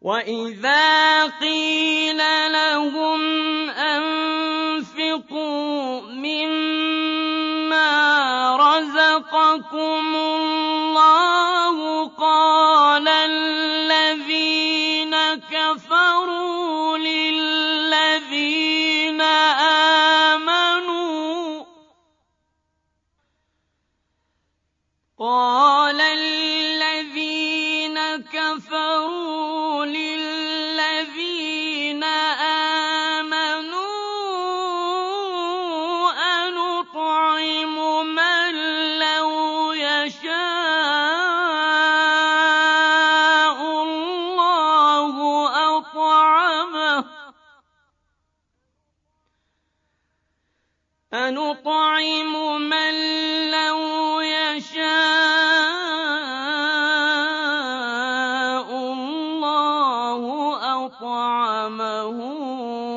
وَإِذَا قِيلَ لَهُمْ أَنفِقُوا مِمَّا رَزَقَكُمُ اللَّهُ قَالَ الَّذِينَ كَفَرُوا لِلَّذِينَ آمَنُوا أَنُطْعِمُ مَن لَّوْ يَشَاءُ اللَّهُ أَطْعَمَهُ